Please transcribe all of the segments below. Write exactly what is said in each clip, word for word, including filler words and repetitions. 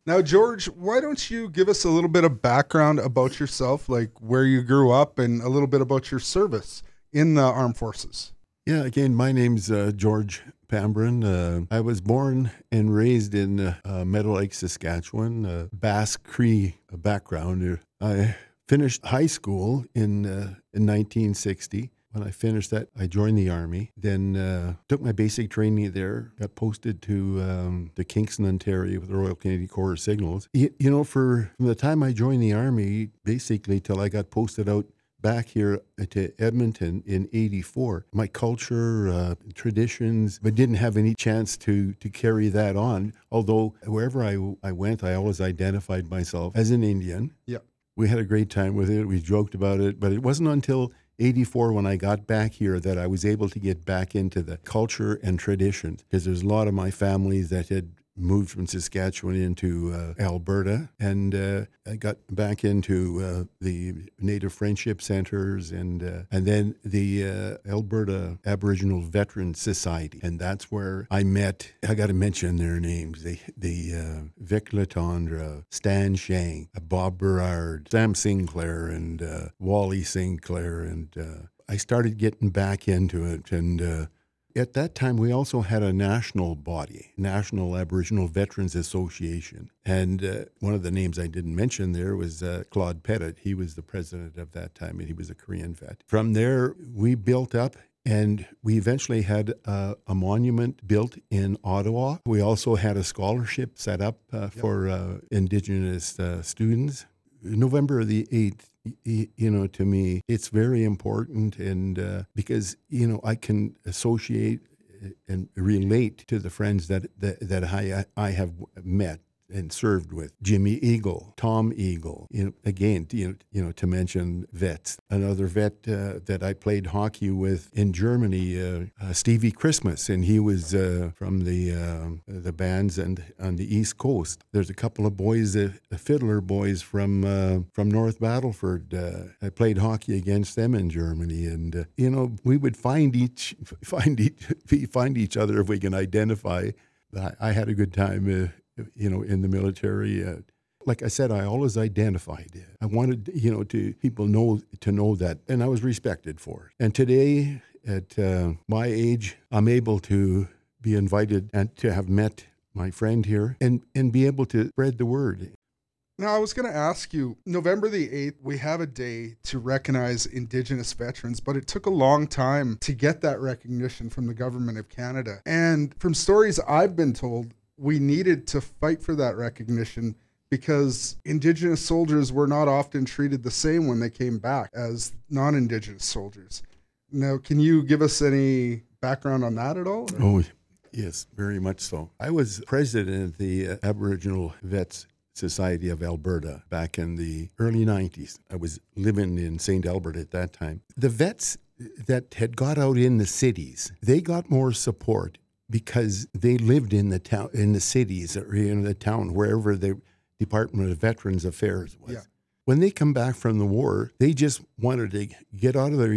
Now, George, why don't you give us a little bit of background about yourself, like where you grew up and a little bit about your service in the armed forces? Yeah, again, my name's uh, George Pambrin. Uh, I was born and raised in uh, uh, Meadow Lake, Saskatchewan, uh, Basque Cree background. I finished high school in uh, in nineteen sixty. When I finished that, I joined the Army, then uh, took my basic training there, got posted to um, to Kingston, Ontario with the Royal Canadian Corps of Signals. You, you know, for from the time I joined the Army, basically till I got posted out back here to Edmonton in eighty-four, my culture, uh, traditions, but didn't have any chance to to carry that on. Although wherever I, I went, I always identified myself as an Indian. Yeah. We had a great time with it. We joked about it, but it wasn't until eighty-four when I got back here that I was able to get back into the culture and traditions, because there's a lot of my families that had moved from Saskatchewan into uh, Alberta, and uh, I got back into uh, the Native Friendship Centers and uh, and then the uh, Alberta Aboriginal Veterans Society, and that's where I met. I got to mention their names: the the uh, Vic Latondra, Stan Shang, Bob Berard, Sam Sinclair, and uh, Wally Sinclair, and uh, I started getting back into it and. Uh, At that time, we also had a national body, National Aboriginal Veterans Association. And uh, one of the names I didn't mention there was uh, Claude Pettit. He was the president of that time, and he was a Korean vet. From there, we built up, and we eventually had uh, a monument built in Ottawa. We also had a scholarship set up uh, yep. for uh, Indigenous uh, students. November the eighth, you know, to me, it's very important, and uh, because, you know, I can associate and relate to the friends that that, that I, I have met and served with. Jimmy Eagle, Tom Eagle, you know, again, you know, you know, to mention vets. Another vet uh, that I played hockey with in Germany, uh, uh, Stevie Christmas, and he was uh, from the uh, the bands and on the East Coast. There's a couple of boys, uh, fiddler boys from uh, from North Battleford. Uh, I played hockey against them in Germany, and uh, you know, we would find each find each find each other if we can identify. I, I had a good time. Uh, you know, in the military. Uh, like I said, I always identified it. I wanted, you know, to people know to know that, and I was respected for it. And today, at uh, my age, I'm able to be invited and to have met my friend here and, and be able to spread the word. Now, I was going to ask you, November the eighth, we have a day to recognize Indigenous veterans, but it took a long time to get that recognition from the government of Canada. And from stories I've been told, we needed to fight for that recognition because Indigenous soldiers were not often treated the same when they came back as non-Indigenous soldiers. Now, can you give us any background on that at all? Or? Oh, yes, very much so. I was president of the uh, Aboriginal Vets Society of Alberta back in the early nineties. I was living in Saint Albert at that time. The vets that had got out in the cities, they got more support because they lived in the town, in the cities, or in the town, wherever the Department of Veterans Affairs was. Yeah. When they come back from the war, they just wanted to get out of their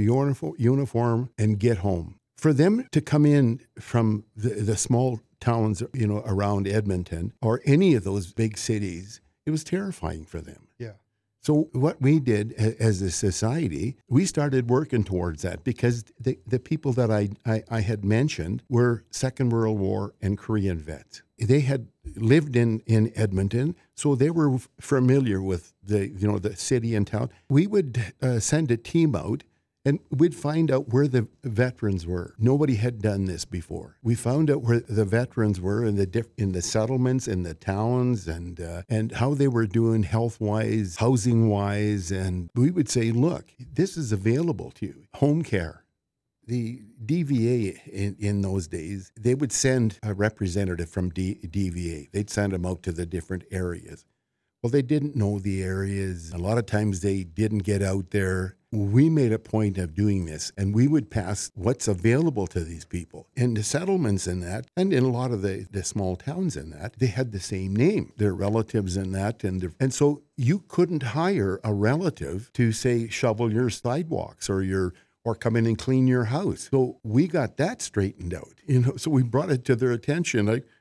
uniform and get home. For them to come in from the, the small towns, you know, around Edmonton or any of those big cities, it was terrifying for them. Yeah. So what we did as a society, we started working towards that because the, the people that I, I, I had mentioned were Second World War and Korean vets. They had lived in, in Edmonton, so they were familiar with the, you know, the city and town. We would uh, send a team out, and we'd find out where the veterans were. Nobody had done this before. We found out where the veterans were in the diff- in the settlements, in the towns, and uh, and how they were doing health-wise, housing-wise. And we would say, look, this is available to you. Home care. The D V A in, in those days, they would send a representative from D- DVA. They'd send them out to the different areas. Well, they didn't know the areas. A lot of times they didn't get out there. We made a point of doing this, and we would pass what's available to these people. In the settlements in that, and in a lot of the, the small towns in that, they had the same name, their relatives in that. And, and so you couldn't hire a relative to, say, shovel your sidewalks or your or come in and clean your house. So we got that straightened out. You know, so we brought it to their attention. I,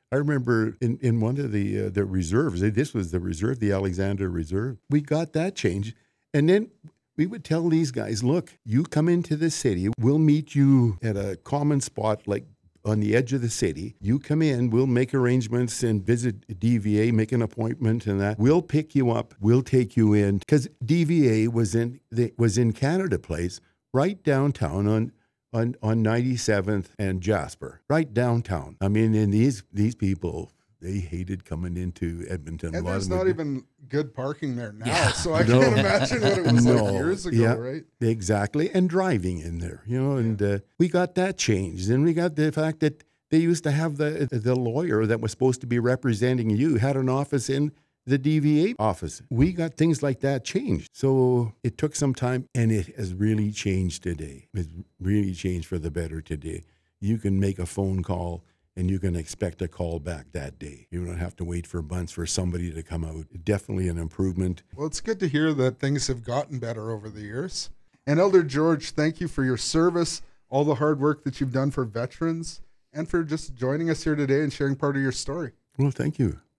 I remember in, in one of the uh, the reserves, this was the reserve, the Alexander Reserve, we got that changed. And then we would tell these guys, look, you come into the city, we'll meet you at a common spot like on the edge of the city. You come in, we'll make arrangements and visit D V A, make an appointment and that. We'll pick you up, we'll take you in. Because D V A was in the, was in Canada Place, right downtown on on on ninety-seventh and Jasper, right downtown. I mean, and these these people, they hated coming into Edmonton. And A lot there's of them not would- even good parking there now, Yeah. so I No. can't imagine what it was No. like years ago, Yeah. right? Exactly, and driving in there, you know, and uh, we got that changed. And we got the fact that they used to have the the lawyer that was supposed to be representing you had an office in the D V A office. We got things like that changed. So it took some time, and it has really changed today. It's really changed for the better today. You can make a phone call and you can expect a call back that day. You don't have to wait for months for somebody to come out. Definitely an improvement. Well, it's good to hear that things have gotten better over the years. And Elder George, thank you for your service, all the hard work that you've done for veterans, and for just joining us here today and sharing part of your story. Well, thank you.